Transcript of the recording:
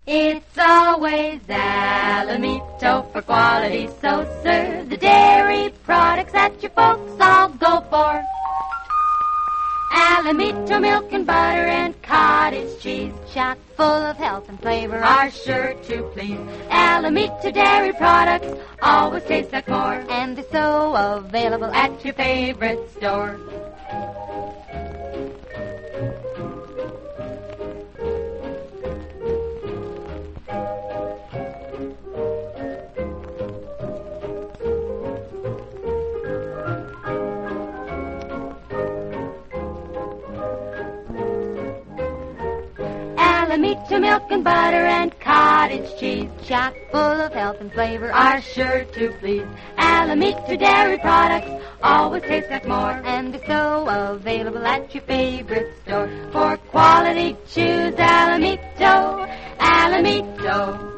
It's always Alamito for quality, so serve the dairy products that your folks all go for. Alamito milk and butter and cottage cheese, chock full of health and flavor, are sure to please. Alamito dairy products always taste like more, and they're so available at your favorite store. Alamito milk and butter and cottage cheese, chock full of health and flavor, are sure to please. Alamito dairy products always taste like more, and they're so available at your favorite store. For quality, choose Alamito, Alamito.